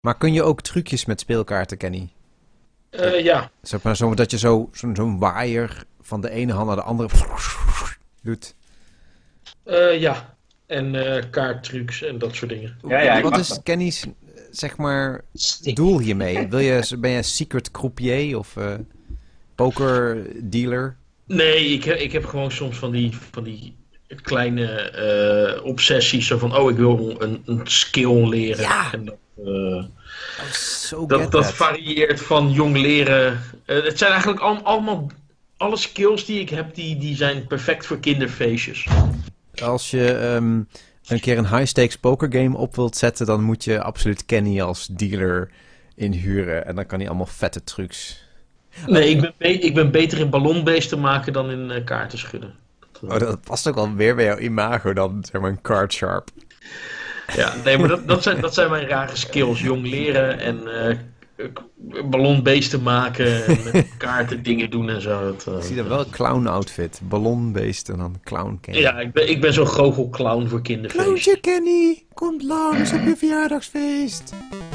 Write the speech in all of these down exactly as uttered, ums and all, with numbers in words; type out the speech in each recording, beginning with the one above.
Maar kun je ook trucjes met speelkaarten, Kenny? Uh, ja. Zeg maar zo dat je zo, zo, zo'n waaier van de ene hand naar de andere doet. Uh, ja. En uh, kaarttrucs en dat soort dingen. Ja, ja, Wat is Kenny's, zeg maar, Stik. doel hiermee? Wil je, ben je een secret croupier of uh, poker dealer? Nee, ik, ik heb gewoon soms van die, van die kleine uh, obsessies. Zo van, oh, ik wil een, een skill leren. Ja. En dat, uh, oh, so dat, dat varieert van jong leren. Uh, het zijn eigenlijk al, allemaal... Alle skills die ik heb, die, die zijn perfect voor kinderfeestjes. Als je um, een keer een high-stakes pokergame op wilt zetten, dan moet je absoluut Kenny als dealer inhuren. En dan kan hij allemaal vette trucs. Nee, ik ben, be- ik ben beter in ballonbeesten maken dan in uh, kaarten schudden. Oh, dat past ook wel weer bij jouw imago dan, zeg maar, een card sharp. Ja, nee, maar dat, dat, zijn, dat zijn mijn rare skills. Jong leren en uh, ballonbeesten maken en met kaarten dingen doen en zo. Dat, uh, ik zie dan wel een clown outfit. Ballonbeest en dan clown Kenny. Ja, ik ben, ik ben zo'n goochelclown voor kinderfeest. Clowntje Kenny, komt langs op je verjaardagsfeest.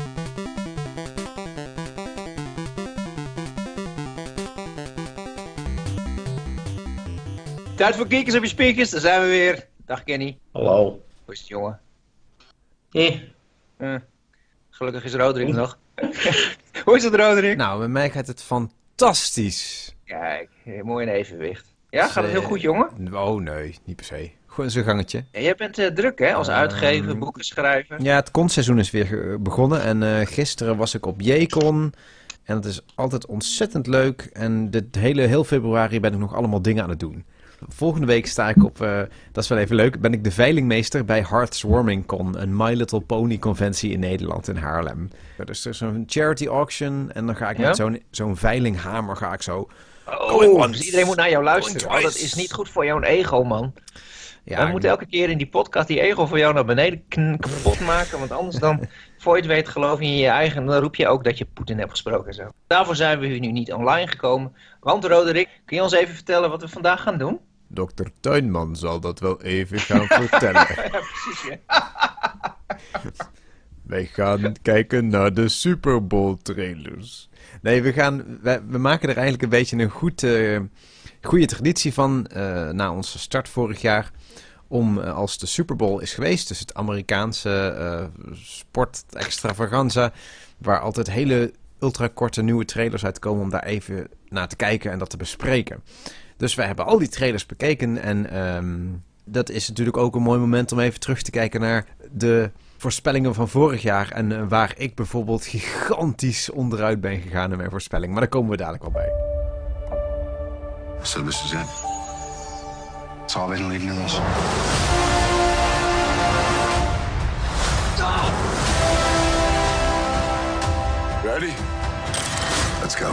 Tijd voor kiekers op je speakers, daar zijn we weer. Dag Kenny. Hallo. Hoe is het, jongen? Eh. Uh, gelukkig is Roderick nog. Hoe is het, Roderick? Nou, met mij gaat het fantastisch. Kijk, mooi in evenwicht. Ja, gaat het heel goed, jongen? Oh nee, niet per se. Gewoon zo'n gangetje. Ja, jij bent uh, druk, hè? Als uitgever, um, boeken schrijven. Ja, het konstseizoen is weer begonnen. En uh, gisteren was ik op J-Con. En het is altijd ontzettend leuk. En dit hele heel februari ben ik nog allemaal dingen aan het doen. Volgende week sta ik op, uh, dat is wel even leuk, ben ik de veilingmeester bij Hearthwarming Con, een My Little Pony conventie in Nederland, in Haarlem. Dus er is zo'n charity auction en dan ga ik ja? met zo'n, zo'n veilinghamer ga ik zo... Oh, dus iedereen moet naar jou luisteren. Oh, dat is niet goed voor jouw ego, man. Ja, we moeten elke keer in die podcast die ego voor jou naar beneden kn- kapot maken, want anders dan, voor je het weet, geloof je in je eigen en dan roep je ook dat je Poetin hebt gesproken en zo. Daarvoor zijn we nu niet online gekomen. Want Roderick, kun je ons even vertellen wat we vandaag gaan doen? dokter Tuinman zal dat wel even gaan vertellen. Ja, precies, ja. Wij gaan kijken naar de Super Bowl trailers. Nee, we, gaan, we, we maken er eigenlijk een beetje een goed, uh, goede traditie van, uh, na onze start vorig jaar, om uh, als de Super Bowl is geweest, dus het Amerikaanse uh, sport extravaganza, waar altijd hele ultrakorte nieuwe trailers uitkomen, om daar even naar te kijken en dat te bespreken. Dus wij hebben al die trailers bekeken en um, dat is natuurlijk ook een mooi moment om even terug te kijken naar de voorspellingen van vorig jaar en uh, waar ik bijvoorbeeld gigantisch onderuit ben gegaan in mijn voorspelling. Maar daar komen we dadelijk wel bij. So this is it. It's all been leading to this. Ready? Let's go.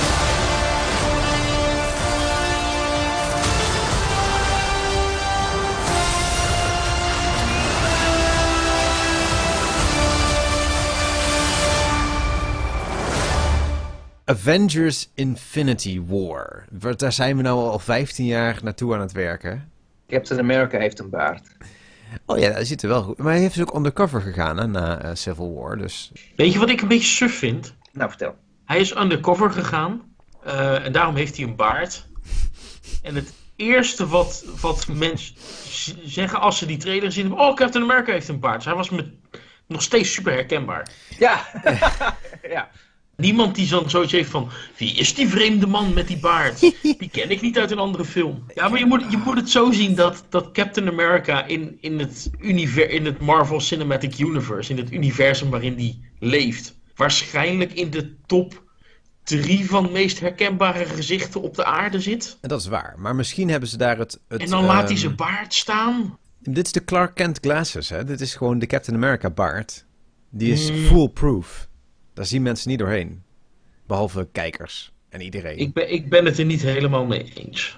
Avengers Infinity War. Daar zijn we nou al vijftien jaar naartoe aan het werken. Captain America heeft een baard. Oh ja, dat ziet er wel goed. Maar hij heeft dus ook undercover gegaan hè, na uh, Civil War. Dus... Weet je wat ik een beetje suf vind? Nou, vertel. Hij is undercover gegaan. Uh, en daarom heeft hij een baard. En het eerste wat, wat mensen z- zeggen als ze die trailer zien... Oh, Captain America heeft een baard. Dus hij was met, nog steeds super herkenbaar. Ja. Ja. Niemand die dan zoiets heeft van... Wie is die vreemde man met die baard? Die ken ik niet uit een andere film. Ja, maar je moet, je moet het zo zien dat, dat Captain America in, in, het univer- in het Marvel Cinematic Universe... in het universum waarin die leeft... waarschijnlijk in de top drie van meest herkenbare gezichten op de aarde zit. En dat is waar. Maar misschien hebben ze daar het... het en dan laat um... hij zijn baard staan. Dit is de Clark Kent glasses, hè? Dit is gewoon de Captain America baard. Die is Mm. foolproof. Daar zien mensen niet doorheen. Behalve kijkers en iedereen. Ik ben, ik ben het er niet helemaal mee eens.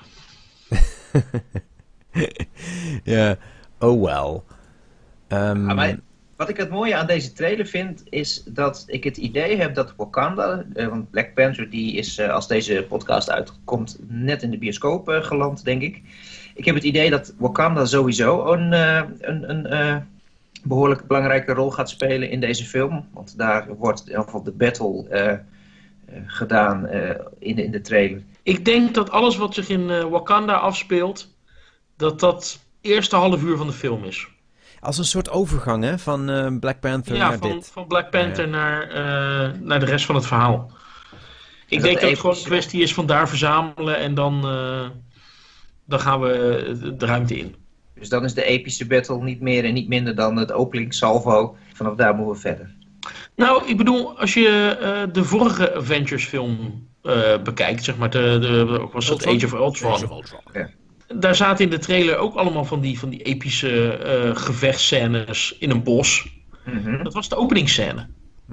Ja, oh well. Um, Ja, maar wat ik het mooie aan deze trailer vind, is dat ik het idee heb dat Wakanda, uh, want Black Panther die is, uh, als deze podcast uitkomt, net in de bioscoop uh, geland, denk ik. Ik heb het idee dat Wakanda sowieso een, uh, een, een uh, behoorlijk belangrijke rol gaat spelen in deze film. Want daar wordt in ieder geval de battle uh, uh, gedaan uh, in, de, in de trailer. Ik denk dat alles wat zich in uh, Wakanda afspeelt, dat dat eerste half uur van de film is. Als een soort overgang, hè? Van uh, Black Panther ja, naar van, dit. van Black Panther ja. naar, uh, naar de rest van het verhaal. Ik dat denk dat het gewoon epische... een kwestie is van daar verzamelen en dan, uh, dan gaan we de ruimte in. Dus dan is de epische battle niet meer en niet minder dan het opening salvo. Vanaf daar moeten we verder. Nou, ik bedoel, als je uh, de vorige Avengers film uh, bekijkt, zeg maar, de, de, was dat Age of Ultron. Age of Ultron. Ja. Daar zaten in de trailer ook allemaal van die, van die epische uh, gevechtscènes in een bos. Mm-hmm. Dat was de openingsscène.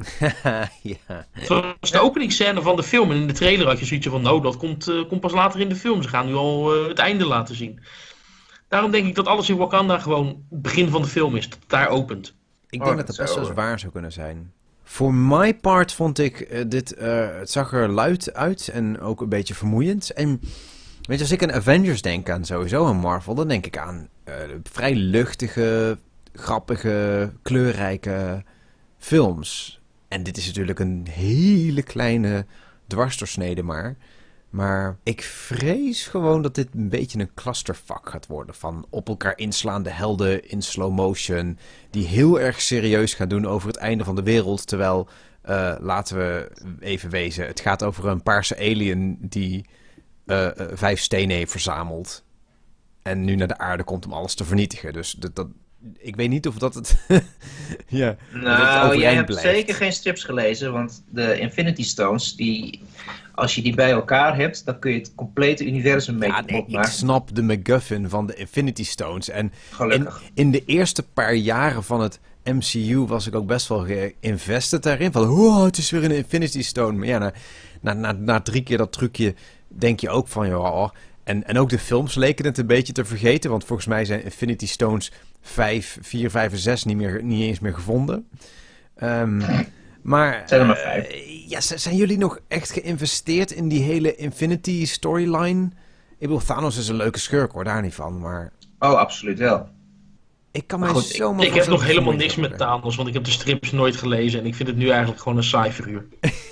ja. Dat was de openingsscène van de film. En in de trailer had je zoiets van, nou, dat komt, uh, komt pas later in de film. Ze gaan nu al uh, het einde laten zien. Daarom denk ik dat alles in Wakanda gewoon het begin van de film is. Dat het daar opent. Ik denk oh, dat het best wel eens waar zou kunnen zijn. Voor my part vond ik uh, dit, uh, het zag er luid uit en ook een beetje vermoeiend. En weet je, als ik aan Avengers denk aan sowieso aan Marvel, dan denk ik aan uh, vrij luchtige, grappige, kleurrijke films. En dit is natuurlijk een hele kleine dwarsdoorsnede maar. Maar ik vrees gewoon dat dit een beetje een clusterfuck gaat worden. Van op elkaar inslaande helden in slow motion. Die heel erg serieus gaan doen over het einde van de wereld. Terwijl, uh, laten we even wezen, het gaat over een paarse alien die uh, uh, vijf stenen heeft verzameld. En nu naar de aarde komt om alles te vernietigen. Dus dat, dat, ik weet niet of dat het... ja, nou, dat jij hebt blijft. zeker geen strips gelezen. Want de Infinity Stones, die... Als je die bij elkaar hebt, dan kun je het complete universum mee ja, nee, opmaken. Ik snap de MacGuffin van de Infinity Stones. En in, Gelukkig. in de eerste paar jaren van het M C U was ik ook best wel geïnvested daarin. Van, oh, het is weer een Infinity Stone. Maar ja, na, na, na, na drie keer dat trucje denk je ook van, ja... En, en ook de films leken het een beetje te vergeten. Want volgens mij zijn Infinity Stones vijf, vier, vijf en zes niet, meer, niet eens meer gevonden. Um, Maar, zijn er maar vijf. Uh, ja, zijn jullie nog echt geïnvesteerd in die hele Infinity storyline? Ik bedoel, Thanos is een leuke schurk hoor, daar niet van, maar... Oh, absoluut wel. Ik kan mij goed, zomaar... Ik, ik heb nog helemaal niks met Thanos, want ik heb de strips nooit gelezen en ik vind het nu eigenlijk gewoon een saai figuur.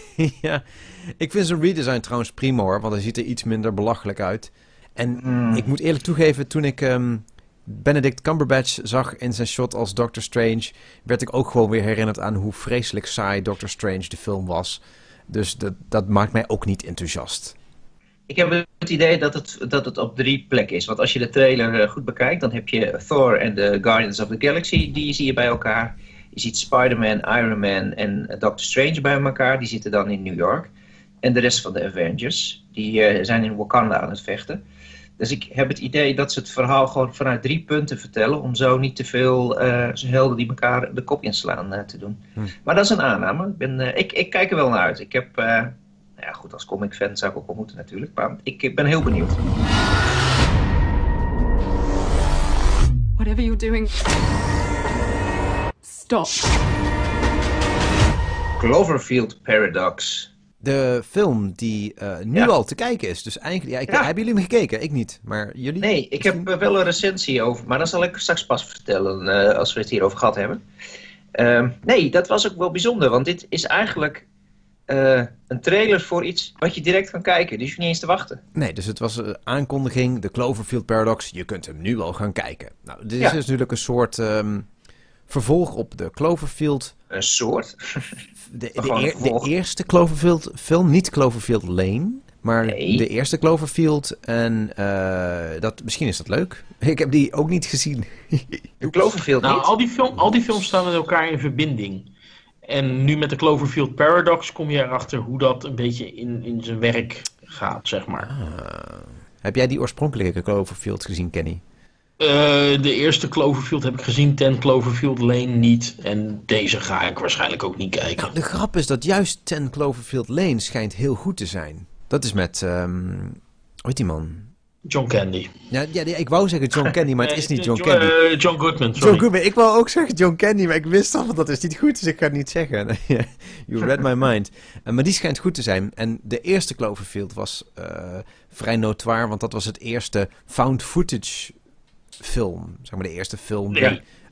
ja, ik vind zijn redesign trouwens prima hoor, want hij ziet er iets minder belachelijk uit. En mm. ik moet eerlijk toegeven, toen ik... Um, Benedict Cumberbatch zag in zijn shot als Doctor Strange, werd ik ook gewoon weer herinnerd aan hoe vreselijk saai Doctor Strange de film was. Dus dat, dat maakt mij ook niet enthousiast. Ik heb het idee dat het, dat het op drie plekken is. Want als je de trailer goed bekijkt, dan heb je Thor en de Guardians of the Galaxy, die zie je bij elkaar. Je ziet Spider-Man, Iron Man en Doctor Strange bij elkaar, die zitten dan in New York. En de rest van de Avengers, die uh, zijn in Wakanda aan het vechten. Dus ik heb het idee dat ze het verhaal gewoon vanuit drie punten vertellen, om zo niet te veel uh, helden die elkaar de kop inslaan uh, te doen. Hm. Maar dat is een aanname. Ik, ben, uh, ik, ik kijk er wel naar uit. Ik heb, uh, nou ja goed, als comic fan zou ik ook wel moeten natuurlijk, maar ik, ik ben heel benieuwd. Whatever you're doing, stop. Cloverfield Paradox. De film die uh, nu ja. al te kijken is. Dus eigenlijk, ja, ik, ja. hebben jullie hem gekeken? Ik niet, maar jullie? Nee, ik misschien... heb wel een recensie over, maar dat zal ik straks pas vertellen uh, als we het hierover gehad hebben. Uh, nee, dat was ook wel bijzonder, want dit is eigenlijk uh, een trailer voor iets wat je direct kan kijken. Dus je hoeft niet eens te wachten. Nee, dus het was een aankondiging, de Cloverfield Paradox. Je kunt hem nu al gaan kijken. Nou, dit is ja. dus natuurlijk een soort um, vervolg op de Cloverfield... Een soort? De, de, eer, de eerste Cloverfield film, niet Cloverfield Lane, maar nee. de eerste Cloverfield. En uh, dat, misschien is dat leuk. Ik heb die ook niet gezien. De Cloverfield nou, niet? Al die, film, al die films staan met elkaar in verbinding. En nu met de Cloverfield Paradox kom je erachter hoe dat een beetje in, in zijn werk gaat, zeg maar. Ah. Heb jij die oorspronkelijke Cloverfield gezien, Kenny? Uh, de eerste Cloverfield heb ik gezien, ten Cloverfield Lane niet. En deze ga ik waarschijnlijk ook niet kijken. Nou, de grap is dat juist ten Cloverfield Lane schijnt heel goed te zijn. Dat is met, um, hoe heet die man? John Candy. Ja, ja, ik wou zeggen John Candy, maar het is niet John John, Candy. Uh, John Goodman, sorry. John Goodman, ik wou ook zeggen John Candy, maar ik wist al, dat is niet goed, dus ik ga het niet zeggen. You read my mind. Uh, maar die schijnt goed te zijn. En de eerste Cloverfield was uh, vrij notoire, want dat was het eerste found footage film. Zeg maar de eerste film die ja.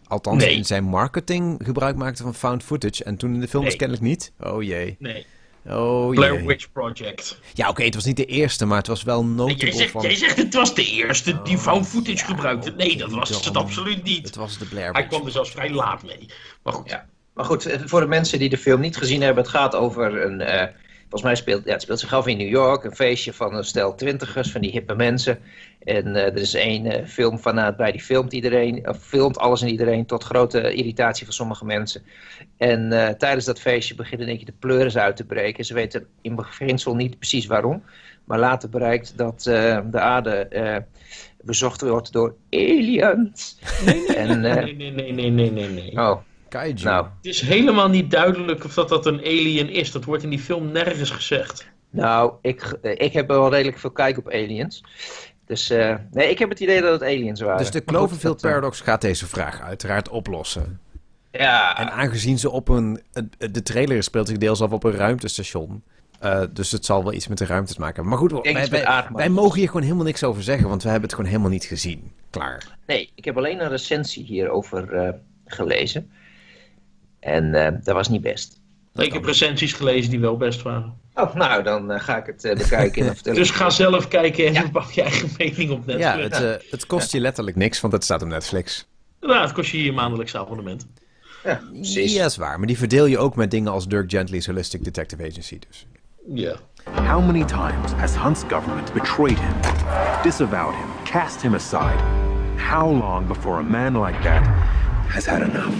althans Nee. in zijn marketing gebruik maakte van found footage. En toen in de film dus Nee. kennelijk niet. Oh jee. Nee. Oh Blair jee. Witch Project. Ja, oké, het was niet de eerste, maar het was wel notable Jij zegt, van... jij zegt het was de eerste die Oh, found footage ja, gebruikte. Nee, dat oké, was het dan. absoluut niet. Het was de Blair Hij Witch. kwam er zelfs vrij laat mee. Maar goed. Ja. Maar goed, voor de mensen die de film niet gezien hebben, het gaat over een... Uh, volgens mij speelt ja, het speelt zich af in New York, een feestje van een stel twintigers, van die hippe mensen. En uh, er is één uh, filmfanaat bij, die filmt iedereen, of filmt alles en iedereen, tot grote irritatie van sommige mensen. En uh, tijdens dat feestje beginnen denk je de pleuris uit te breken. Ze weten in beginsel niet precies waarom, maar later bereikt dat uh, de aarde uh, bezocht wordt door aliens. Nee, nee, En, uh, nee, nee, nee, nee, nee, nee, nee. Oh, Kaiju. nou... Het is helemaal niet duidelijk of dat, dat een alien is. Dat wordt in die film nergens gezegd. Nou, ik, ik heb wel redelijk veel kijk op aliens. Dus uh, nee, ik heb het idee dat het aliens waren. Dus de Cloverfield Paradox gaat deze vraag uiteraard oplossen. Ja. En aangezien ze op een... De trailer speelt zich deels af op een ruimtestation. Uh, dus het zal wel iets met de ruimte te maken hebben. Maar goed, wij, wij, wij mogen hier gewoon helemaal niks over zeggen. Want we hebben het gewoon helemaal niet gezien. Klaar. Nee, ik heb alleen een recensie hierover uh, gelezen. En uh, dat was niet best. Ik heb recensies gelezen die wel best waren. Oh, nou, dan uh, ga ik het uh, bekijken. En dan vertel Dus ik... ga zelf kijken en Ja. bouw je eigen mening op Netflix. Ja, het, uh, het kost je letterlijk niks, want het staat op Netflix. Nou, het kost je je maandelijks abonnement. Ja, precies. Ja, is waar. Maar die verdeel je ook met dingen als Dirk Gently's Holistic Detective Agency. Dus. Ja. How many times has Hunt's government betrayed him, disavowed him, cast him aside? How long before a man like that has had enough?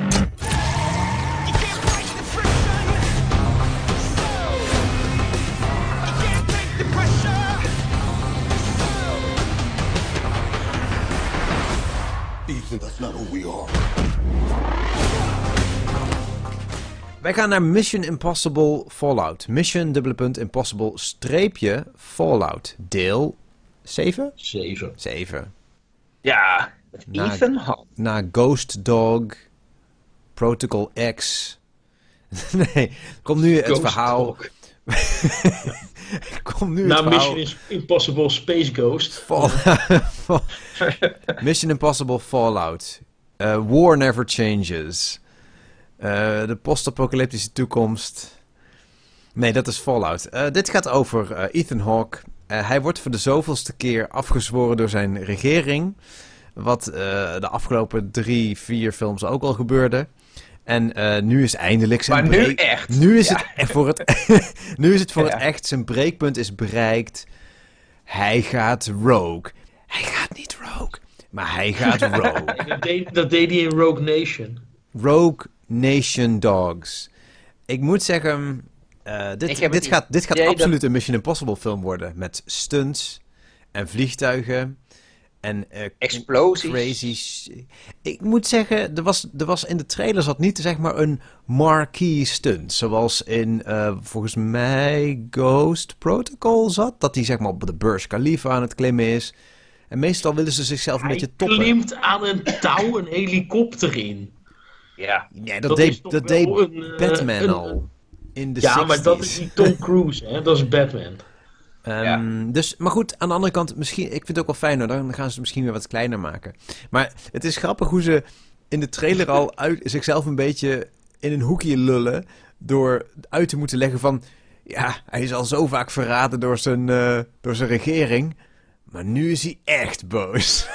Ethan, that's not who we are. Wij gaan naar Mission Impossible Fallout. Mission, dubbele punt, Impossible, streepje, Fallout. Deel zeven? Zeven. zeven. Ja, met Na- Ethan Hunt. Na Ghost Dog, Protocol X. Nee, komt nu het Ghost verhaal... Dog. komt nu Na het verhaal... Mission is Impossible Space Ghost. Fall- Fall- Mission Impossible Fallout. Uh, War Never Changes. Uh, de post-apocalyptische toekomst. Nee, dat is Fallout. Uh, dit gaat over uh, Ethan Hawke. Uh, hij wordt voor de zoveelste keer afgezworen door zijn regering. Wat uh, de afgelopen drie, vier films ook al gebeurde. En uh, nu is eindelijk zijn Maar nu breek- echt. Nu is Ja. het echt voor het, nu is het voor Ja. het echt. Zijn breekpunt is bereikt. Hij gaat rogue. Hij gaat niet rogue, maar hij gaat rogue. Dat deed, dat deed hij in Rogue Nation. Rogue Nation Dogs. Ik moet zeggen, uh, dit, Ik heb dit het gaat, dit gaat idee absoluut een Mission Impossible film worden. Met stunts en vliegtuigen en uh, Explosies. crazy... sh- Ik moet zeggen, er was, er was in de trailer zat niet zeg maar een marquee stunt. Zoals in, uh, volgens mij, Ghost Protocol zat. Dat hij zeg maar op de Burj Khalifa aan het klimmen is. En meestal willen ze zichzelf een Hij beetje toppen. klimt aan een touw een helikopter in. Ja. Ja, dat, Dat is deed, toch dat wel deed een, uh, Batman een- al. In de Ja, zestig's. maar dat is niet Tom Cruise, hè? Dat is Batman. Ehm, Ja. Dus, maar goed, aan de andere kant, misschien, ik vind het ook wel fijn hoor, dan gaan ze het misschien weer wat kleiner maken. Maar het is grappig hoe ze in de trailer al uit, zichzelf een beetje in een hoekje lullen. Door uit te moeten leggen van, ja, hij is al zo vaak verraden door zijn, uh, door zijn regering. Maar nu is hij echt boos.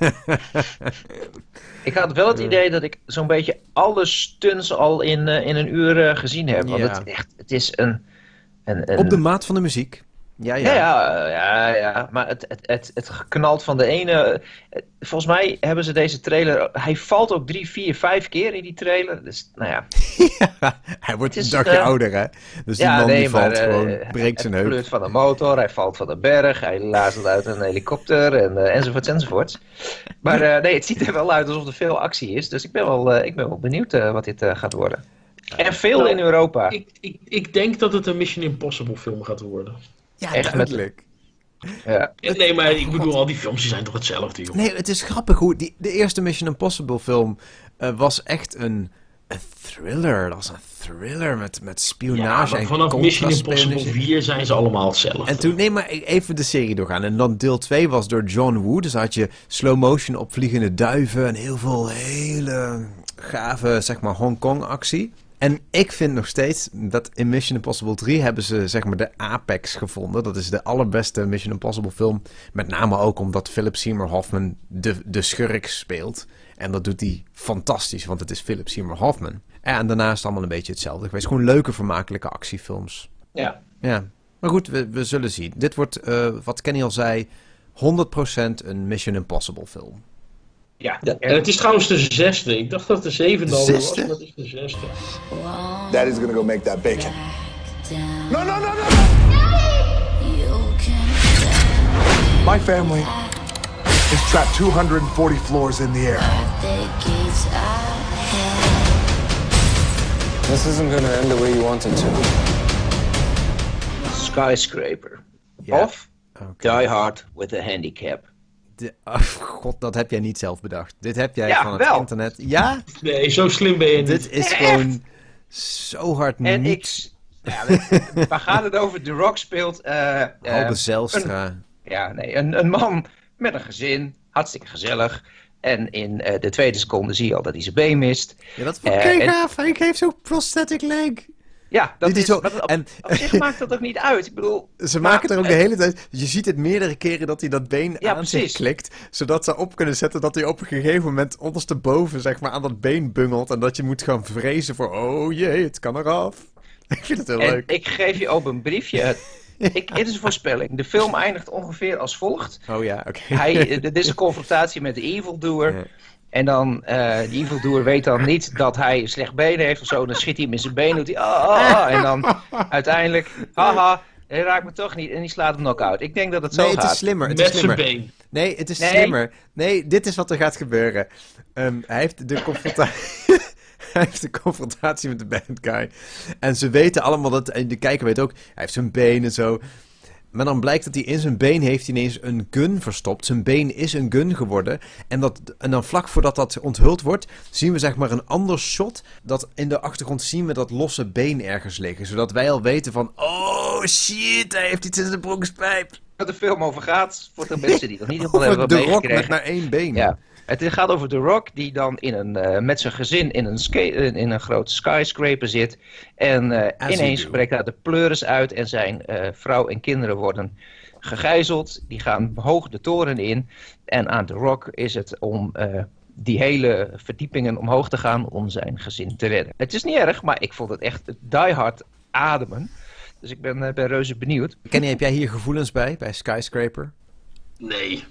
Ik had wel het idee dat ik zo'n beetje alle stunts al in, uh, in een uur uh, gezien heb. Want Ja. het, echt, het is een... een, een... Op de maat van de muziek. Ja, ja. Ja, ja, ja, ja, maar het, het, het, het knalt van de ene... Volgens mij hebben ze deze trailer... Hij valt ook drie, vier, vijf keer in die trailer. Dus, nou ja. Ja, hij wordt Het is, een dagje uh, ouder, hè? Dus die ja, man nee, die valt maar, gewoon, uh, breekt zijn hij heup. pleurt van de motor, hij valt van de berg, hij lazert uit een helikopter en, uh, enzovoorts enzovoorts. Maar uh, nee, het ziet er wel uit alsof er veel actie is. Dus ik ben wel, uh, ik ben wel benieuwd uh, wat dit uh, gaat worden. En veel Nou, in Europa. Ik, ik, ik denk dat het een Mission Impossible film gaat worden. Ja, echt duidelijk. Ja. Nee, maar ik bedoel, al die films die zijn toch hetzelfde, joh. Nee, het is grappig hoe die, de eerste Mission Impossible film uh, was echt een, een thriller. Dat was een thriller met, met spionage ja, en vanaf Mission Impossible contrastspelers. vier zijn ze allemaal hetzelfde. En toen, nee, maar even de serie doorgaan. En dan deel twee was door John Woo. Dus had je slow motion op vliegende duiven en heel veel hele gave, zeg maar, Hongkong actie. En ik vind nog steeds dat in Mission Impossible drie hebben ze, zeg maar, de apex gevonden. Dat is de allerbeste Mission Impossible film. Met name ook omdat Philip Seymour Hoffman de, de schurk speelt. En dat doet hij fantastisch, want het is Philip Seymour Hoffman. En daarna is het allemaal een beetje hetzelfde geweest. Gewoon leuke, vermakelijke actiefilms. Ja. Ja, maar goed, we, we zullen zien. Dit wordt, uh, wat Kenny al zei, honderd procent een Mission Impossible film. Ja. Ja, en het is trouwens de zesde. Ik dacht dat de zevende al was, maar dat is de zesde. Daddy's gonna go make that bacon. No, no, no, no! My family is trapped two hundred forty floors in the air. This isn't gonna end the way you want it to. Skyscraper. Ja. Of Okay. Die Hard with a Handicap. De, oh, God, dat heb jij niet zelf bedacht. Dit heb jij Ja, van het wel. internet. Ja? Nee, zo slim ben je niet. Dit is Ja, gewoon zo hard En niet. ik... Ja, we- waar gaat het over? The Rock speelt... eh eh, Halbe Zijlstra. Ja, nee, een, een man met een gezin. Hartstikke gezellig. En in eh, de tweede seconde zie je al dat hij zijn been mist. Ja, dat vond Eh, ik en- gaaf. Ik heeft zo'n prosthetic leg. Ja, dat Dit is is... zo- maar dat- op, en- op zich maakt dat ook niet uit. Ik bedoel... Ze maar- maken er ook de hele tijd... Je ziet het meerdere keren dat hij dat been Ja, aan zich precies. klikt. Zodat ze op kunnen zetten dat hij op een gegeven moment ondersteboven, zeg maar, aan dat been bungelt. En dat je moet gaan vrezen voor, oh jee, het kan eraf. Ik vind het heel En leuk. ik geef je op een briefje... Ik, dit is een voorspelling. De film eindigt ongeveer als volgt. Oh ja, oké. Hij, dit is een confrontatie met de evildoer. Ja. En dan, eh die evildoer weet dan niet dat hij een slecht been heeft of zo. Dan schiet hij hem in zijn been, doet hij ah, ah, ah. En dan uiteindelijk, haha, hij raakt me toch niet. En die slaat hem knock-out. Ik denk dat het zo Nee, het gaat. is slimmer. Het Met is zijn slimmer. been. Nee, het is Nee. slimmer. Nee, dit is wat er gaat gebeuren. Ehm, hij heeft de confrontatie... hij heeft de confrontatie met de bad guy. En ze weten allemaal dat... En de kijker weet ook... Hij heeft zijn been en zo. Maar dan blijkt dat hij in zijn been heeft ineens een gun verstopt. Zijn been is een gun geworden. En, dat, en dan vlak voordat dat onthuld wordt... zien we zeg maar een ander shot. Dat in de achtergrond zien we dat losse been ergens liggen. Zodat wij al weten van... Oh shit, hij heeft iets in zijn broekspijp. Waar de film over gaat, voor de mensen die nog niet helemaal Over hebben de Rock met meegekregen. maar één been. Ja. Het gaat over The Rock die dan in een, uh, met zijn gezin in een, ska- in een grote skyscraper zit. En uh, As ineens you do. breekt daar de pleuris uit en zijn uh, vrouw en kinderen worden gegijzeld. Die gaan hoog de toren in. En aan The Rock is het om uh, die hele verdiepingen omhoog te gaan om zijn gezin te redden. Het is niet erg, maar ik vond het echt die hard ademen. Dus ik ben, uh, ben reuze benieuwd. Kenny, heb jij hier gevoelens bij, bij Skyscraper? Nee.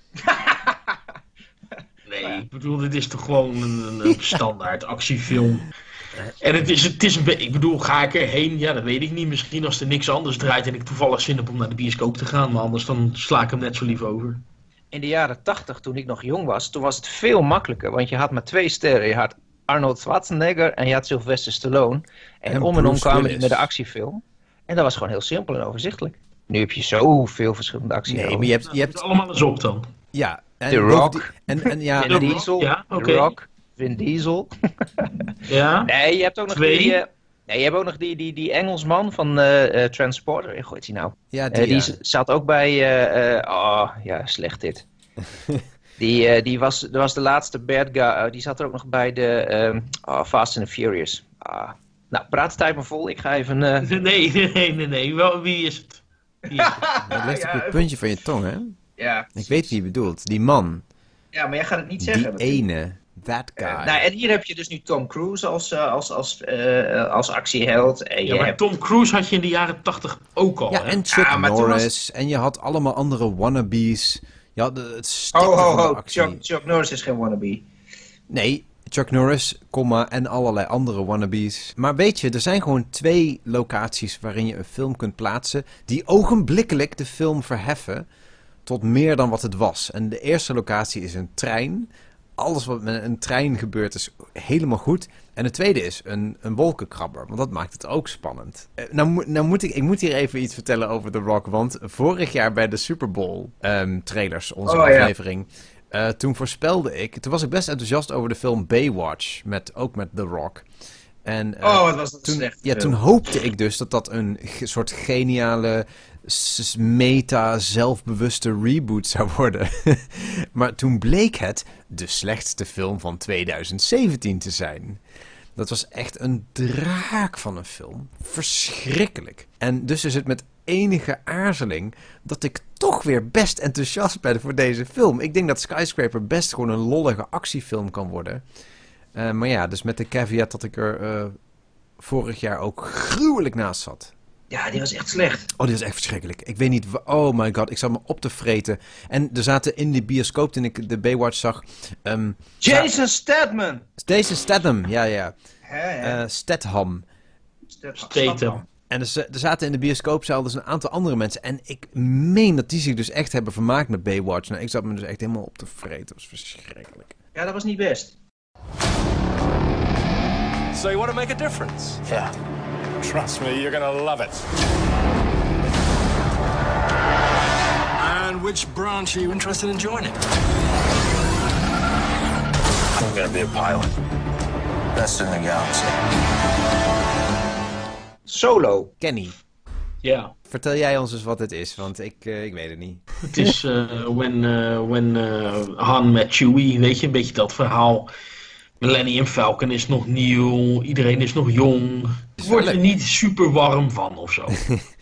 Nee, ik bedoel, dit is toch gewoon een, een standaard actiefilm. En het is, het is een beetje, ik bedoel, ga ik erheen? Ja, dat weet ik niet. Misschien als er niks anders draait en ik toevallig zin heb om naar de bioscoop te gaan. Maar anders dan sla ik hem net zo lief over. In de jaren tachtig, toen ik nog jong was, toen was het veel makkelijker. Want je had maar twee sterren. Je had Arnold Schwarzenegger en je had Sylvester Stallone. En, En om en om Bruce kwamen die Willis. met de actiefilm. En dat was gewoon heel simpel en overzichtelijk. Nu heb je zoveel verschillende Nee, actiefilms. maar je hebt... Nou, Je het hebt is allemaal eens op dan. ja. En The bovendien- Rock. En, en ja... Vin The Diesel, Ja, The oké. Rock, Vin Diesel. Ja? Nee, je hebt ook nog Twee. die... eh, nee, je hebt ook nog die, die, die Engelsman van eh, eh, Transporter. Hoe heet die nou? Ja, Eh, die ja. z- zat ook bij... eh, eh, oh, ja, slecht dit. die, eh, die was, dat was de laatste bad guy. eh, die zat er ook nog bij de ehm, oh, Fast and the Furious. Ah. Nou, praat de tijd maar vol. Ik ga even... eh, Nee, nee, nee, nee. nee. Wel, wie is het? Wie is het? Dat ligt op het puntje van je tong, hè? ja, Ik weet wie je bedoelt. Die man. ja, maar jij gaat het niet Die zeggen. ene. That guy. Eh, nou, en hier heb je dus nu Tom Cruise als, eh, als, als, eh, als actieheld. En je Ja, maar hebt... Tom Cruise had je in de jaren tachtig ook al. Ja, hè? en Chuck Ah, maar toen Norris. En je had allemaal andere wannabes. Je had de- het stikte Ho, ho, van de ho. actie. Chuck, Chuck Norris is geen wannabe. Nee, Chuck Norris, comma, en allerlei andere wannabes. Maar weet je, er zijn gewoon twee locaties waarin je een film kunt plaatsen die ogenblikkelijk de film verheffen tot meer dan wat het was. En de eerste locatie is een trein. Alles wat met een trein gebeurt is helemaal goed. En de tweede is een, een wolkenkrabber, want dat maakt het ook spannend. Eh, nou, moet- nou moet ik, ik moet hier even iets vertellen over The Rock, want vorig jaar bij de Super Bowl ehm, trailers, onze Oh, ja. aflevering, Uh, toen voorspelde ik... Toen was ik best enthousiast over de film Baywatch. Met, ook met The Rock. En, uh, oh, wat was dat toen, slecht. Ja, toen hoopte ik dus dat dat een ge- soort geniale... meta, zelfbewuste reboot zou worden. Maar toen bleek het de slechtste film van tweeduizend zeventien te zijn. Dat was echt een draak van een film. Verschrikkelijk. En dus is het met enige aarzeling dat ik toch weer best enthousiast ben voor deze film. Ik denk dat Skyscraper best gewoon een lollige actiefilm kan worden. Uh, maar ja, dus met de caveat dat ik er uh, vorig jaar ook gruwelijk naast zat. Ja, die was echt slecht. Oh, die was echt verschrikkelijk. Ik weet niet... Oh my god, ik zat me op te vreten. En er zaten in die bioscoop, toen ik de Baywatch zag... Um, Jason Statham! Jason Statham, ja, ja. Hè, hè. Uh, Statham. Statham. En er, er zaten in de bioscoopzaal dus een aantal andere mensen. En ik meen dat die zich dus echt hebben vermaakt met Baywatch. Nou, ik zat me dus echt helemaal op te vreten. Dat was verschrikkelijk. Ja, dat was niet best. So you want to make a difference? Yeah. Trust me, you're gonna love it. And which branch are you interested in joining? I'm gonna be a pilot. Best in the galaxy. Solo. Kenny. Ja. Vertel jij ons eens wat het is, want ik, uh, ik weet het niet. Het is uh, when, uh, when uh, Han met Chewie, weet je, een beetje dat verhaal. Millennium Falcon is nog nieuw, iedereen is nog jong. Het wordt er niet super warm van of zo.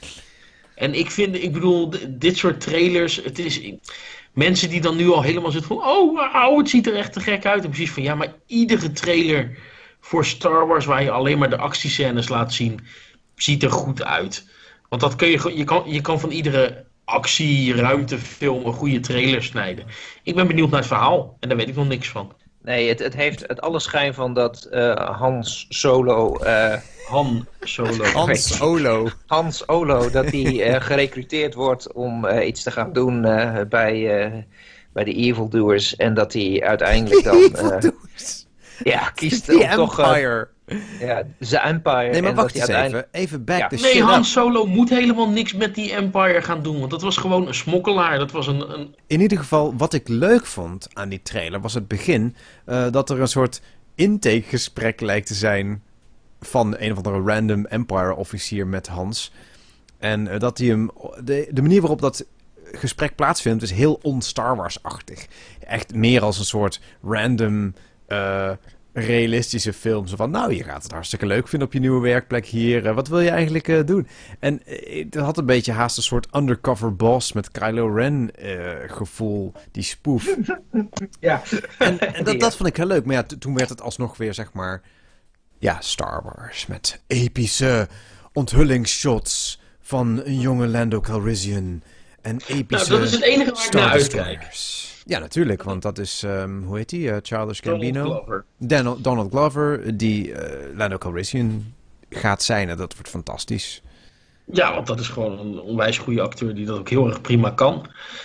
En ik vind, ik bedoel, d- dit soort trailers, het is... Mensen die dan nu al helemaal zitten van, oh wauw, het ziet er echt te gek uit. En precies van, ja, maar iedere trailer voor Star Wars waar je alleen maar de actiescènes laat zien, ziet er goed uit. Want dat kun je, je, kan, je kan van iedere actie-ruimtefilm een goede trailer snijden. Ik ben benieuwd naar het verhaal en daar weet ik nog niks van. Nee, het, het heeft het alle schijn van dat uh, Hans Solo... Uh, Han Solo. Hans Olo. Hans Olo, dat hij uh, gerecruiteerd wordt om uh, iets te gaan doen uh, bij, uh, bij de evildoers. En dat hij uiteindelijk dan... Uh, ja, kiest The om toch... Empire. Uh, ja, The Empire. Nee, maar en wacht dat eens uiteindelijk... even. Even back ja. the Nee, shit Han up. Solo moet helemaal niks met die Empire gaan doen. Want dat was gewoon een smokkelaar. Dat was een... een... In ieder geval, wat ik leuk vond aan die trailer was het begin. Uh, dat er een soort intakegesprek lijkt te zijn van een of andere random Empire officier met Hans. En uh, dat hij hem... De, de manier waarop dat gesprek plaatsvindt is heel on-Star Wars-achtig. Echt meer als een soort random... Uh, realistische film. Zo van, nou, je gaat het hartstikke leuk vinden op je nieuwe werkplek hier. Uh, wat wil je eigenlijk uh, doen? En uh, het had een beetje haast een soort undercover boss met Kylo Ren uh, gevoel. Die spoof. Ja. En, en dat, dat vond ik heel leuk. Maar ja, t- toen werd het alsnog weer, zeg maar... Ja, Star Wars. Met epische onthullingsshots van een jonge Lando Calrissian. En epische... Nou, dat is het enige waar ik naar uitkijk. Ja, natuurlijk, want dat is, um, hoe heet die? Uh, Childish Gambino. Donald Glover. Donald, Donald Glover, die uh, Lando Calrissian gaat zijn. En dat wordt fantastisch. Ja, want dat is gewoon een onwijs goede acteur die dat ook heel erg prima kan.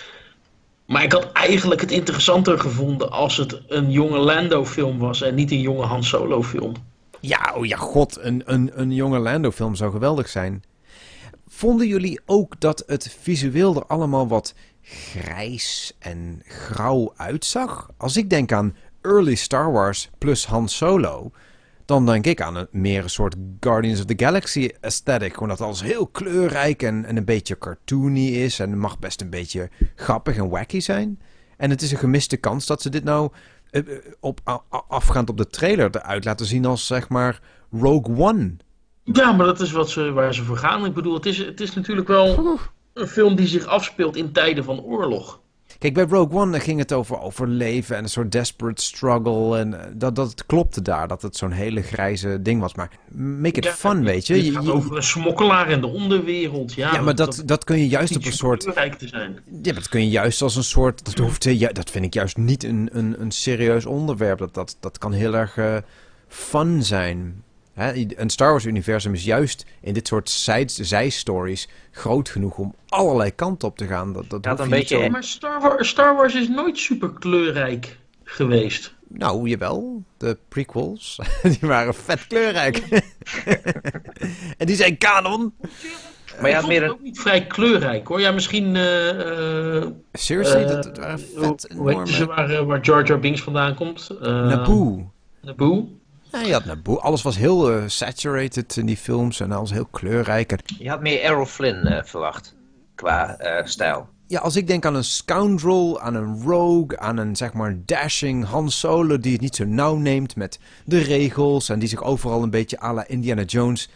Maar ik had eigenlijk het interessanter gevonden als het een jonge Lando film was en niet een jonge Han Solo film. Ja, oh ja, god, een, een, een jonge Lando film zou geweldig zijn. Vonden jullie ook dat het visueel er allemaal wat grijs en grauw uitzag? Als ik denk aan early Star Wars plus Han Solo, dan denk ik aan een meer een soort Guardians of the Galaxy aesthetic. Gewoon dat alles heel kleurrijk en, en een beetje cartoony is en mag best een beetje grappig en wacky zijn. En het is een gemiste kans dat ze dit nou uh, op, a, afgaand op de trailer eruit laten zien als, zeg maar, Rogue One. Ja, maar dat is wat ze, waar ze voor gaan. Ik bedoel, het is, het is natuurlijk wel een film die zich afspeelt in tijden van oorlog. Kijk, bij Rogue One ging het over overleven en een soort desperate struggle. En dat, dat klopte daar, dat het zo'n hele grijze ding was. Maar make it ja, fun, weet je. Het je, gaat je, over een smokkelaar in de onderwereld. Ja, ja maar dat, dat, dat kun je juist op een soort... te zijn. Ja, dat kun je juist als een soort... Dat, hoeft, ja, dat vind ik juist niet een, een, een serieus onderwerp. Dat, dat, dat kan heel erg uh, fun zijn. Hè? Een Star Wars-universum is juist in dit soort zijstories groot genoeg om allerlei kanten op te gaan. Dat, dat ja, hoef een je beetje... niet zo... Maar Star Wars, Star Wars is nooit super kleurrijk geweest. Nou, jawel. De prequels, die waren vet kleurrijk. En die zijn kanon. Maar je had meer het een... ook niet vrij kleurrijk hoor. Ja, misschien... Uh, uh, Seriously? Uh, dat, dat waren vet hoe heet ze waar, uh, waar Jar Jar Binks vandaan komt? Uh, Naboo. Naboo? Ja, je had Naboo. Alles was heel uh, saturated in die films en alles heel kleurrijk. Je had meer Errol Flynn uh, verwacht, qua uh, stijl. Ja, als ik denk aan een scoundrel, aan een rogue, aan een zeg maar dashing Han Solo die het niet zo nauw neemt met de regels en die zich overal een beetje à la Indiana Jones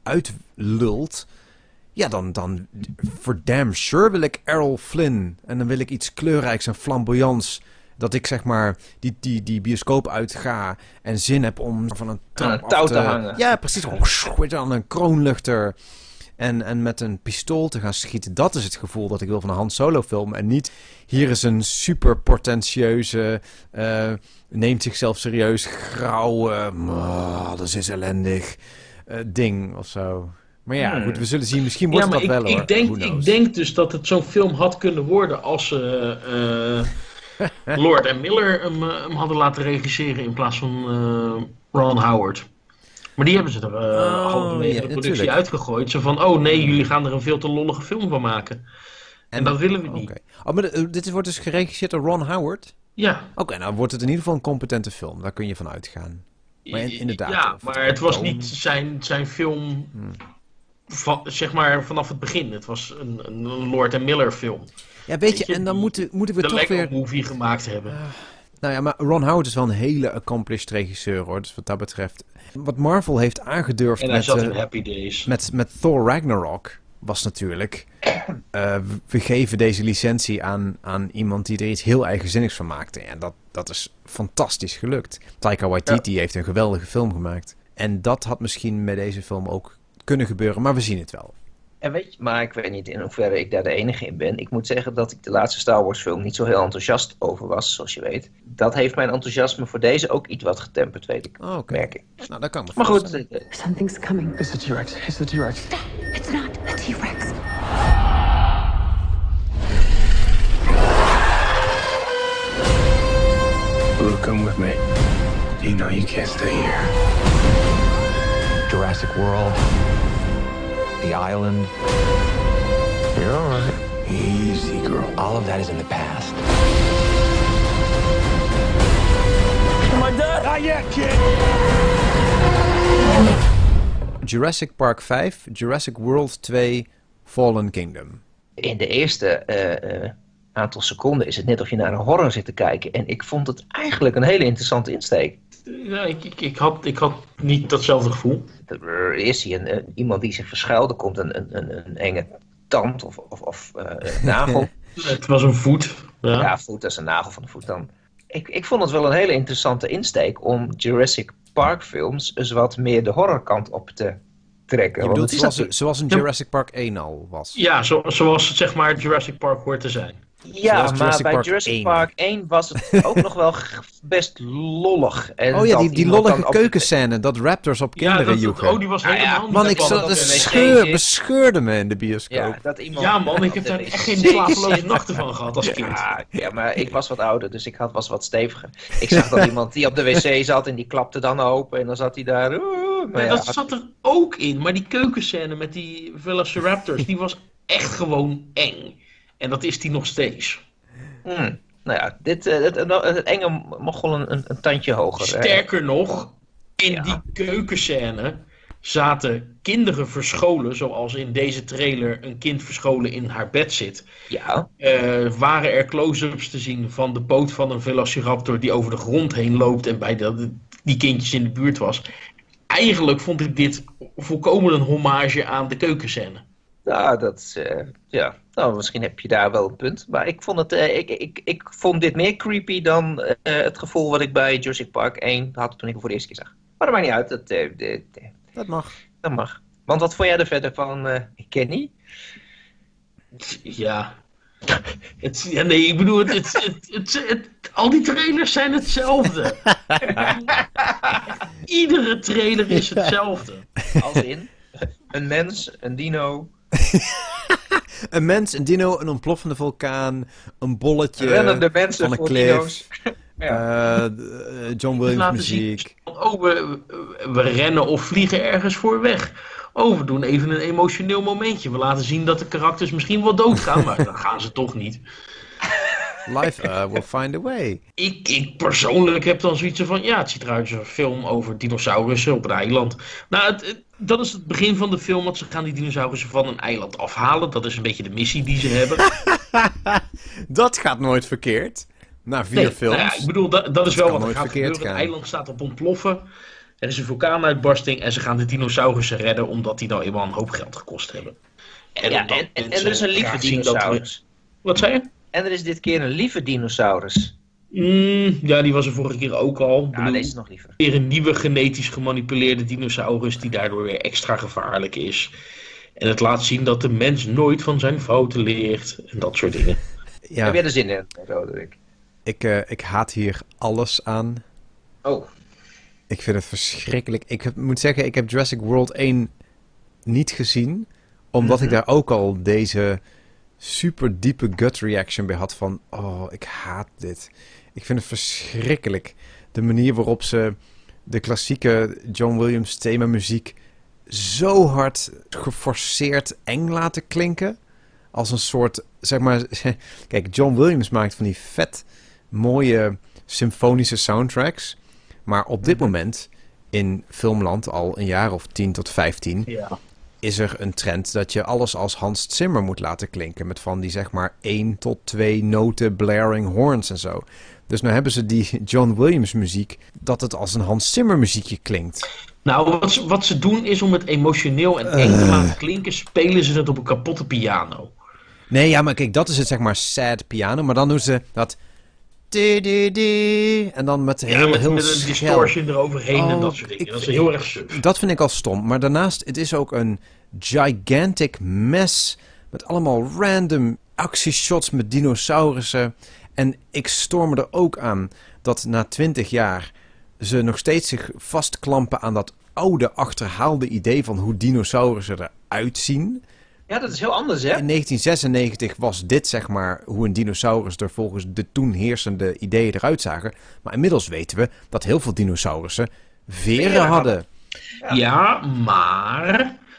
uitlult. Ja, dan, dan for damn sure wil ik Errol Flynn. En dan wil ik iets kleurrijks en flamboyants. Dat ik zeg maar die, die, die bioscoop uitga en zin heb om van een trap ah, touw af te... te hangen. Ja, precies. Weet je, aan een kroonluchter. En, en met een pistool te gaan schieten. Dat is het gevoel dat ik wil van een Han Solo film. En niet, hier is een super portentieuze, uh, neemt zichzelf serieus, grauwe, oh, dat is ellendig, uh, ding of zo. Maar ja, goed, we zullen zien. Misschien wordt ja, het dat ik, wel hoor. Ik denk, ik denk dus dat het zo'n film had kunnen worden als ze uh, uh, Lord en Miller hem, uh, hem hadden laten regisseren in plaats van uh, Ron Howard. Maar die hebben ze er uh, oh, halverwege ja, de productie natuurlijk. uitgegooid. Zo van, oh nee, jullie gaan er een veel te lollige film van maken. En, en dat willen we niet. Okay. Oh, maar de, dit wordt dus geregisseerd door Ron Howard? Ja. Oké, okay, nou wordt het in ieder geval een competente film. Daar kun je van uitgaan. Maar in, inderdaad. Ja, maar het, het was niet zijn, zijn film... Hmm. Van, zeg maar vanaf het begin. Het was een, een Lord en Miller film. Ja, weet je, en dan moeten, moeten we de toch weer... De movie gemaakt hebben. Uh, nou ja, maar Ron Howard is wel een hele accomplished regisseur, hoor. Dus wat dat betreft... Wat Marvel heeft aangedurfd en hij met... zat uh, in Happy Days. Met, met Thor Ragnarok was natuurlijk... Uh, we geven deze licentie aan, aan iemand die er iets heel eigenzinnigs van maakte. En dat, dat is fantastisch gelukt. Taika Waititi ja. heeft een geweldige film gemaakt. En dat had misschien met deze film ook... kunnen gebeuren, maar we zien het wel. En weet je, maar ik weet niet in hoeverre ik daar de enige in ben. Ik moet zeggen dat ik de laatste Star Wars film niet zo heel enthousiast over was, zoals je weet. Dat heeft mijn enthousiasme voor deze ook iets wat getemperd, weet ik. Oh, okay. Merk ik. Nou, dat kan me maar goed. Uh, Something's coming. It's the T-Rex. It's the T-Rex. It's not a T-Rex. Luke, come with me. You know you can't stay here. Jurassic World, the island. You're all right. Easy, girl. All of that is in the past. Am I dead? Not yet, kid. Jurassic Park vijf, Jurassic World twee, Fallen Kingdom. In de eerste uh, uh, aantal seconden is het net of je naar een horror zit te kijken. En ik vond het eigenlijk een hele interessante insteek. Ja, ik, ik, ik, had, ik had niet datzelfde gevoel. Er is hier een, een, iemand die zich verschuilt. Er komt een, een, een enge tand of, of, of uh, nagel. Het was een voet. Ja. ja, voet, dat is een nagel van de voet dan. Ik, ik vond het wel een hele interessante insteek om Jurassic Park films eens wat meer de horrorkant op te trekken. Je bedoelt, Want zoals, dat... zoals een Jurassic Park één al was? Ja, zo, zoals het zeg maar Jurassic Park hoort te zijn. Ja, maar Jurassic bij Park Jurassic één. Park één was het ook nog wel best lollig. En oh ja, die, die lollige op... keukenscène, dat raptors op kinderen ja, dat, joegen. Oh, die was helemaal ja, niet... Man, ik zat de scheur, bescheurde me in de bioscoop. Ja, dat iemand ja man, ik heb daar echt geen slapeloze nachten van gehad als kind. Ja, ja, maar ik was wat ouder, dus ik had, was wat steviger. Ik zag dat iemand die op de wc zat en die klapte dan open en dan zat hij daar... Uh, ja, ja, dat had... zat er ook in, maar die keukenscène met die Velociraptors, die was echt gewoon eng. En dat is die nog steeds. Hmm. Nou ja, dit, uh, het, het, het enge mocht wel een, een, een tandje hoger. Sterker hè? nog, in ja. die keukenscène zaten kinderen verscholen, zoals in deze trailer een kind verscholen in haar bed zit. Ja. Uh, waren er close-ups te zien van de poot van een velociraptor die over de grond heen loopt en bij de, die kindjes in de buurt was. Eigenlijk vond ik dit volkomen een hommage aan de keukenscène. Ja, dat is, uh, ja. Nou, misschien heb je daar wel een punt. Maar ik vond, het, uh, ik, ik, ik vond dit meer creepy dan uh, het gevoel wat ik bij Jurassic Park één had toen ik hem voor de eerste keer zag. Maar dat maakt niet uit. Dat, uh, de, de, dat mag. Dat mag. Want wat vond jij er verder van, uh, Kenny? Ja. Het, ja, nee, ik bedoel, het, het, het, het, het, al die trailers zijn hetzelfde. Iedere trailer is hetzelfde. Als in, een mens, een dino... Een mens, een dino, een ontploffende vulkaan, een bolletje rennende mensen van een voor cliff, dino's. ja. uh, John Williams muziek. Zien, oh, we, we rennen of vliegen ergens voor weg. oh, we doen even een emotioneel momentje. We laten zien dat de karakters misschien wel doodgaan, maar dan gaan ze toch niet. Life uh, will find a way. Ik, ik persoonlijk heb dan zoiets van, ja, het ziet eruit als een film over dinosaurussen op een eiland. Nou, het, het, dat is het begin van de film, want ze gaan die dinosaurussen van een eiland afhalen. Dat is een beetje de missie die ze hebben. Dat gaat nooit verkeerd. Na vier nee, films. Nou ja, ik bedoel, dat, dat is wel kan wat er gaat gebeuren. gaan. Het eiland staat op ontploffen. Er is een vulkaanuitbarsting en ze gaan de dinosaurussen redden, omdat die nou eenmaal een hoop geld gekost hebben. En, ja, en, en, en er is een lieve dinosaurus. Wat zei je? En er is dit keer een lieve dinosaurus. Mm, ja, die was er vorige keer ook al. Ja, deze is nog liever. Weer een nieuwe genetisch gemanipuleerde dinosaurus die daardoor weer extra gevaarlijk is. En het laat zien dat de mens nooit van zijn fouten leert. En dat soort dingen. Ja. Heb je er zin in, Roderick? Ik, uh, ik haat hier alles aan. Oh. Ik vind het verschrikkelijk. Ik heb, moet zeggen, ik heb Jurassic World één niet gezien. Omdat mm-hmm. ik daar ook al deze super diepe gut reaction bij had van... Oh, ik haat dit. Ik vind het verschrikkelijk. De manier waarop ze de klassieke John Williams themamuziek zo hard geforceerd eng laten klinken. Als een soort, zeg maar... Kijk, John Williams maakt van die vet mooie symfonische soundtracks. Maar op dit moment in filmland al een jaar of tien tot vijftien... Ja. Is er een trend dat je alles als Hans Zimmer moet laten klinken. Met van die zeg maar één tot twee noten blaring horns en zo. Dus nu hebben ze die John Williams muziek, dat het als een Hans Zimmer muziekje klinkt. Nou, wat ze, wat ze doen is om het emotioneel en eng te laten klinken, spelen ze het op een kapotte piano. Nee, ja, maar kijk, dat is het zeg maar sad piano. Maar dan doen ze dat... En dan met heel, ja, met, heel met een distortion eroverheen oh, en dat soort dingen. Ik, dat is heel erg suf. Dat vind ik al stom. Maar daarnaast, het is ook een gigantic mess met allemaal random actieshots met dinosaurussen. En ik stoor me er ook aan dat na twintig jaar ze nog steeds zich vastklampen aan dat oude achterhaalde idee van hoe dinosaurussen eruit zien. Ja, dat is heel anders, hè? In negentien zesennegentig was dit, zeg maar, hoe een dinosaurus er volgens de toen heersende ideeën eruit zagen. Maar inmiddels weten we dat heel veel dinosaurussen veren, veren hadden. Ja, ja maar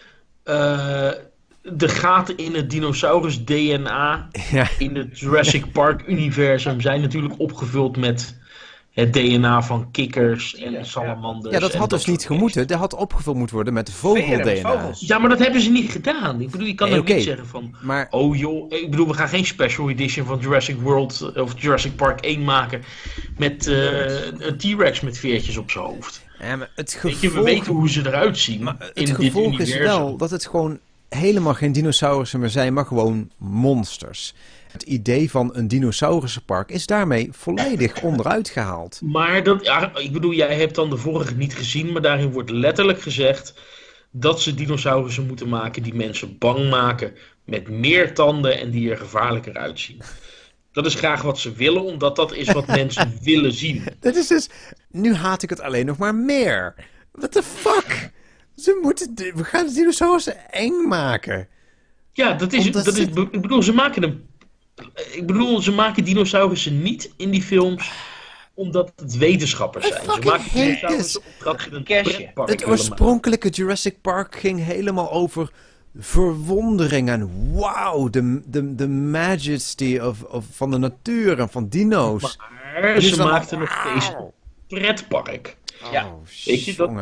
uh, de gaten in het dinosaurus-D N A ja. in het Jurassic Park-universum zijn natuurlijk opgevuld met het D N A van kikkers en salamanders. Ja, dat had dus niet gemoeten. Dat had opgevuld moeten worden met vogel-D N A. Ja, maar dat hebben ze niet gedaan. Ik bedoel, je kan nee, ook okay. niet zeggen van... Maar... Oh joh, ik bedoel, we gaan geen special edition van Jurassic World of Jurassic Park één maken met uh, een T-Rex met veertjes op zijn hoofd. Ja, maar het gevolg... Weet je, we weten hoe ze eruit zien. Maar het in gevolg dit is wel dat het gewoon helemaal geen dinosaurussen meer zijn, maar gewoon monsters. Het idee van een dinosaurusenpark is daarmee volledig onderuit gehaald. Maar dat, ja, ik bedoel, jij hebt dan de vorige niet gezien, maar daarin wordt letterlijk gezegd dat ze dinosaurussen moeten maken die mensen bang maken met meer tanden en die er gevaarlijker uitzien. Dat is graag wat ze willen, omdat dat is wat mensen willen zien. Dat is dus... Nu haat ik het alleen nog maar meer. What the fuck? Ze moeten... We gaan de dinosaurussen eng maken. Ja, dat is... Dat is het... Ik bedoel, ze maken een... Ik bedoel, ze maken dinosaurussen niet in die films omdat het wetenschappers zijn. Ze maken dinosaurussen opdat ze een pretpark Het oorspronkelijke Jurassic Park ging helemaal over verwondering en wauw, de, de, de majesty of, of van de natuur en van dino's. Maar ze dan... maakten nog steeds een pretpark. Oh, ja, weet je dat?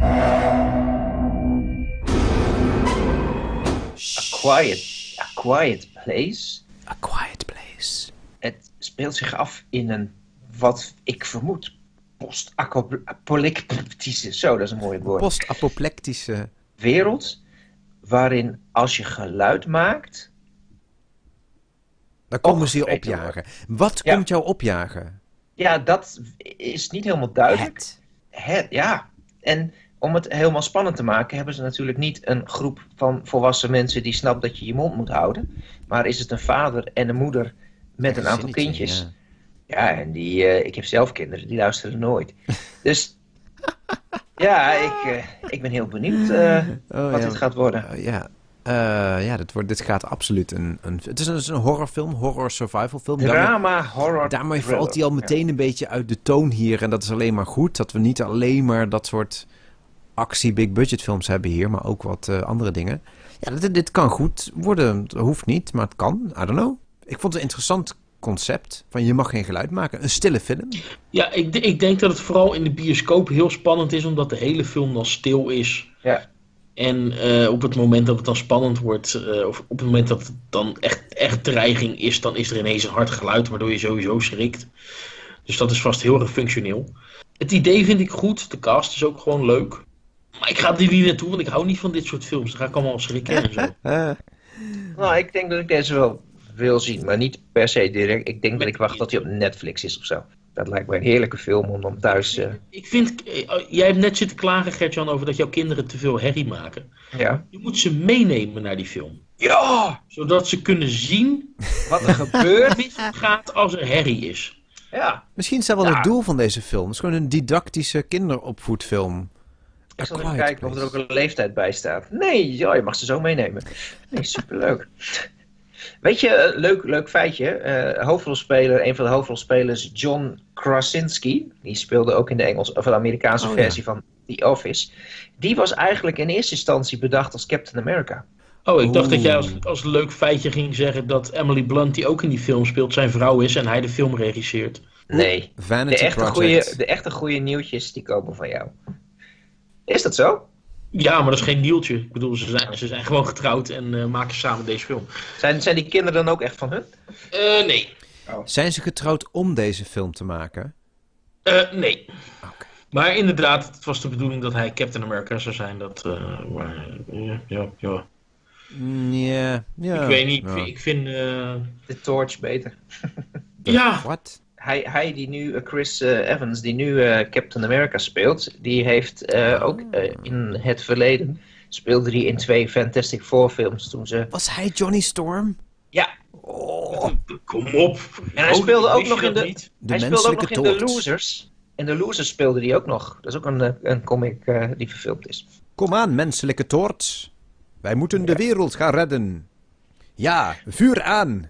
A quiet, a quiet place. A quiet place. Het speelt zich af in een, wat ik vermoed, post-apocalyptische, zo, dat is een mooi woord. Post-apoplectische wereld, waarin als je geluid maakt, dan komen ze je opjagen. Wat ja. komt jou opjagen? Ja, dat is niet helemaal duidelijk. Het. Het, ja. En om het helemaal spannend te maken, hebben ze natuurlijk niet een groep van volwassen mensen die snapt dat je je mond moet houden. Maar is het een vader en een moeder met een aantal kindjes. Ja, ja en die, uh, ik heb zelf kinderen, die luisteren nooit. Dus ja, ik, uh, ik ben heel benieuwd uh, oh, wat ja. dit gaat worden. Uh, ja, uh, ja dit, wordt, dit gaat absoluut een... een het is een, een horrorfilm, horror survival film. Drama, daarmee, horror, Daarmee valt hij al meteen ja. een beetje uit de toon hier. En dat is alleen maar goed, dat we niet alleen maar dat soort actie big budget films hebben hier, maar ook wat uh, andere dingen. Ja, dit, dit kan goed worden. Het hoeft niet, maar het kan. I don't know. Ik vond het een interessant concept. Van je mag geen geluid maken. Een stille film. Ja, ik, ik denk dat het vooral in de bioscoop heel spannend is, omdat de hele film dan stil is. Ja. En uh, op het moment dat het dan spannend wordt, uh, of op het moment dat het dan echt, echt dreiging is, dan is er ineens een hard geluid, waardoor je sowieso schrikt. Dus dat is vast heel erg functioneel. Het idee vind ik goed. De cast is ook gewoon leuk. Maar ik ga er niet naartoe, want ik hou niet van dit soort films. Dan ga ik allemaal schrikken en zo. Nou, ik denk dat ik deze wel wil zien, maar niet per se direct. Ik denk dat ik wacht tot hij op Netflix is of zo. Dat lijkt me een heerlijke film om dan thuis... Uh... Ik vind... Uh, jij hebt net zitten klagen, Gert-Jan, over dat jouw kinderen te veel herrie maken. Ja. Je moet ze meenemen naar die film. Ja! Zodat ze kunnen zien wat er gebeurt misgaat als er herrie is. Ja. Misschien is dat wel ja. het doel van deze film. Het is gewoon een didactische kinderopvoedfilm. Ik zal even kijken of er ook een leeftijd bij staat. Nee, ja, je mag ze zo meenemen. Nee, superleuk. Weet je, leuk, leuk feitje. Uh, hoofdrolspeler, een van de hoofdrolspelers, John Krasinski. Die speelde ook in de Engelse of de Amerikaanse oh, versie ja. van The Office. Die was eigenlijk in eerste instantie bedacht als Captain America. Oh, ik dacht Oeh. dat jij als, als leuk feitje ging zeggen dat Emily Blunt, die ook in die film speelt, zijn vrouw is en hij de film regisseert. Nee, Vanity de echte, goeie, de echte goede nieuwtjes die komen van jou. Is dat zo? Ja, maar dat is geen nieuwtje. Ik bedoel, ze zijn, ze zijn gewoon getrouwd en uh, maken samen deze film. Zijn, zijn die kinderen dan ook echt van hun? Uh, nee. Oh. Zijn ze getrouwd om deze film te maken? Uh, nee. Okay. Maar inderdaad, het was de bedoeling dat hij Captain America zou zijn. Dat, uh, maar, uh, ja, ja. Ja, ja. Ik weet niet, ja. ik vind... Uh... De Torch beter. Ja. Wat? Hij, hij die nu, uh, Chris uh, Evans, die nu uh, Captain America speelt, die heeft uh, ook uh, in het verleden, speelde hij in twee Fantastic Four films toen ze... Was hij Johnny Storm? Ja. Oh, kom op. En hij speelde ook nog in de, de hij speelde ook nog in The Losers. In The Losers speelde hij ook nog. Dat is ook een, een comic uh, die verfilmd is. Kom aan, menselijke toorts. Wij moeten ja. de wereld gaan redden. Ja, vuur aan.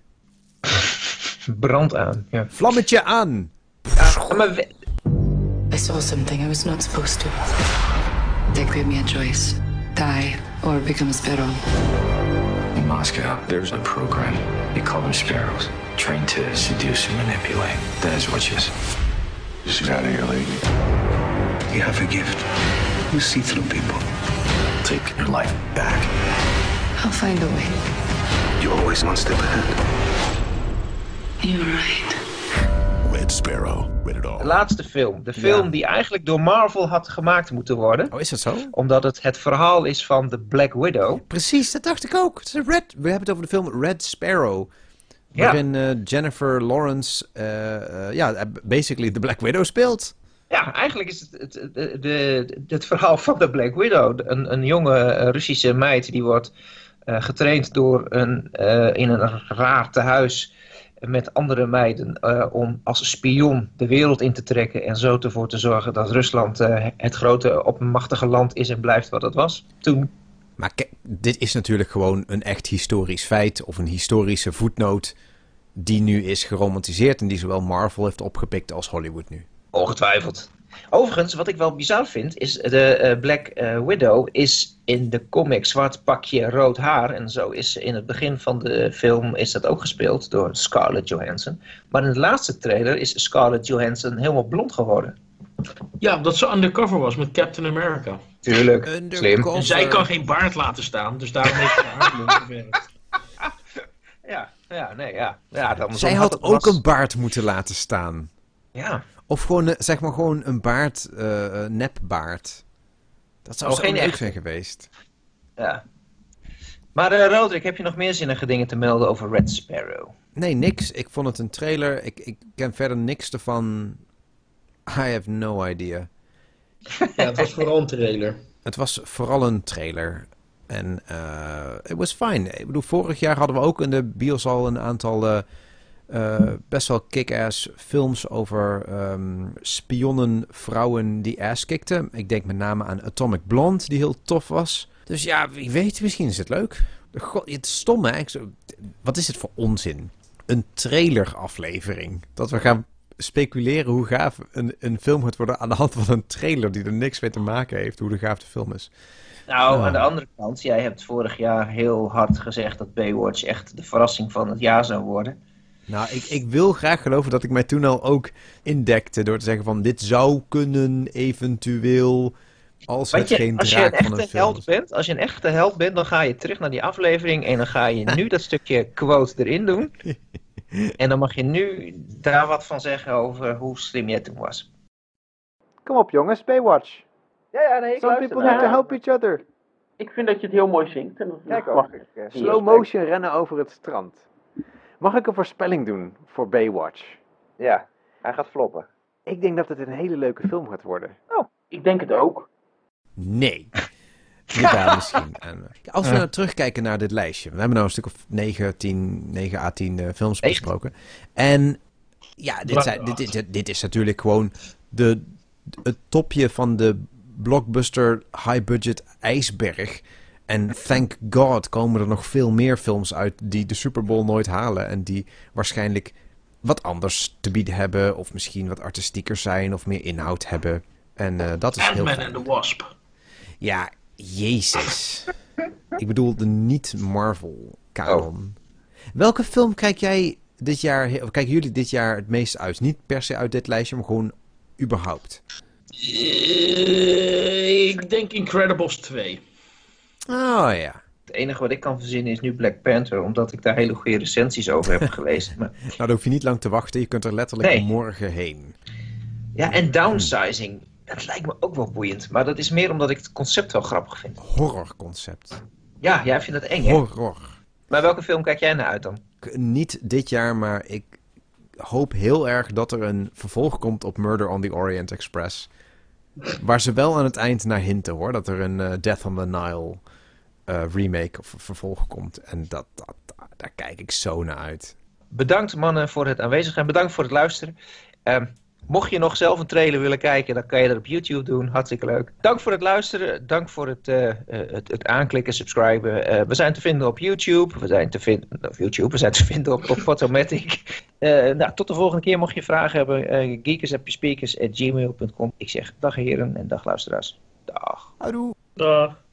Brand aan, ja. Vlammetje aan. Ja, maar we... I saw something I was not supposed to. They gave me a choice. Die or become a sparrow. In Moscow, there's a program. They call them sparrows. Trained to seduce and manipulate. That is what she is. She's out of your league. You have a gift. You see through people. Take your life back. I'll find a way. You're always one step ahead. You're right. Red Sparrow, rated R. De laatste film. De film ja. die eigenlijk door Marvel had gemaakt moeten worden. Oh, is dat zo? Omdat het het verhaal is van de Black Widow. Precies, dat dacht ik ook. Het is Red, we hebben het over de film Red Sparrow. Waarin ja. uh, Jennifer Lawrence, uh, uh, ja, basically de Black Widow speelt. Ja, eigenlijk is het het, het, het, het, het verhaal van de Black Widow. Een, een jonge Russische meid die wordt uh, getraind door een, uh, in een raar tehuis met andere meiden uh, om als spion de wereld in te trekken en zo ervoor te zorgen dat Rusland uh, het grote opmachtige land is en blijft wat het was toen. Maar kijk, dit is natuurlijk gewoon een echt historisch feit of een historische voetnoot die nu is geromantiseerd en die zowel Marvel heeft opgepikt als Hollywood nu. Ongetwijfeld. Overigens, wat ik wel bizar vind, is de uh, Black uh, Widow is in de comic zwart pakje, rood haar. En zo is in het begin van de film is dat ook gespeeld door Scarlett Johansson. Maar in de laatste trailer is Scarlett Johansson helemaal blond geworden. Ja, omdat ze undercover was met Captain America. Tuurlijk, slim. En zij kan geen baard laten staan, dus daarom heeft ze haar blond geverfd. Ja, ja, nee, ja. ja dan, zij dan had, had ook was... een baard moeten laten staan. Ja. Of gewoon, zeg maar, gewoon een baard, uh, nepbaard. Dat zou oh, zo leuk echt... zijn geweest. Ja. Maar uh, Roderick, heb je nog meer zinnige dingen te melden over Red Sparrow? Nee, niks. Ik vond het een trailer. Ik, ik ken verder niks ervan. I have no idea. Ja, het was vooral een trailer. Het was vooral een trailer. En uh, it was fine. Ik bedoel, vorig jaar hadden we ook in de bios al een aantal... Uh, Uh, best wel kick-ass films over um, spionnen, vrouwen die ass kickten. Ik denk met name aan Atomic Blonde, die heel tof was. Dus ja, wie weet, misschien is het leuk. God, het is stom, hè? Wat is het voor onzin? Een traileraflevering. Dat we gaan speculeren hoe gaaf een, een film gaat worden aan de hand van een trailer die er niks mee te maken heeft, hoe de gaaf de film is. Nou, oh. aan de andere kant, jij hebt vorig jaar heel hard gezegd dat Baywatch echt de verrassing van het jaar zou worden. Nou, ik, ik wil graag geloven dat ik mij toen al ook indekte door te zeggen van dit zou kunnen eventueel als het je, geen als draak je een van een echte film held is. bent, als je een echte held bent, dan ga je terug naar die aflevering en dan ga je nu dat stukje quote erin doen. En dan mag je nu daar wat van zeggen over hoe slim jij toen was. Kom op jongens, Baywatch. Ja, ja, nee, ik Some luister people need naar. to help each other. Ik vind dat je het heel mooi zingt. En dat Kijk mag ook. ik. Uh, slow motion rennen over het strand. Mag ik een voorspelling doen voor Baywatch? Ja, hij gaat floppen. Ik denk dat het een hele leuke film gaat worden. Oh, ik denk het ook. Nee. Jawel, misschien. En, uh, als we nou terugkijken naar dit lijstje. We hebben nou een stuk of negen, tien, negen à tien uh, films besproken. En ja, dit, zijn, dit, dit, dit is natuurlijk gewoon de, het topje van de blockbuster high-budget ijsberg. En thank God komen er nog veel meer films uit die de Super Bowl nooit halen. En die waarschijnlijk wat anders te bieden hebben. Of misschien wat artistieker zijn of meer inhoud hebben. En uh, dat is heel Ant-Man fijn. and the Wasp. Ja, jezus. Ik bedoel de niet-Marvel-kanon. Oh. Welke film kijk jij dit jaar, of kijken jullie dit jaar het meest uit? Niet per se uit dit lijstje, maar gewoon überhaupt. Uh, ik denk Incredibles twee. Oh ja. Het enige wat ik kan verzinnen is nu Black Panther, omdat ik daar hele goede recensies over heb gelezen. Maar... nou, dan hoef je niet lang te wachten. Je kunt er letterlijk nee. morgen heen. Ja, en downsizing. Dat lijkt me ook wel boeiend. Maar dat is meer omdat ik het concept wel grappig vind. Horrorconcept. Ja, jij vindt dat eng, hè? Horror. Maar welke film kijk jij naar uit dan? Niet dit jaar, maar ik hoop heel erg dat er een vervolg komt op Murder on the Orient Express. Waar ze wel aan het eind naar hinten, hoor. Dat er een uh, Death on the Nile uh, remake of vervolg komt. En dat, dat, dat, daar kijk ik zo naar uit. Bedankt, mannen, voor het aanwezig zijn. Bedankt voor het luisteren. Uh, mocht je nog zelf een trailer willen kijken, dan kan je dat op YouTube doen. Hartstikke leuk. Dank voor het luisteren. Dank voor het, uh, uh, het, het aanklikken, subscriben. Uh, we zijn te vinden op YouTube. We zijn te vinden op YouTube. We zijn te vinden op, op Photomatic. Uh, nou, tot de volgende keer. Mocht je vragen hebben, uh, geekers@speakers at gmail dot com. Ik zeg dag heren en dag luisteraars. Dag. Houdoe. Dag.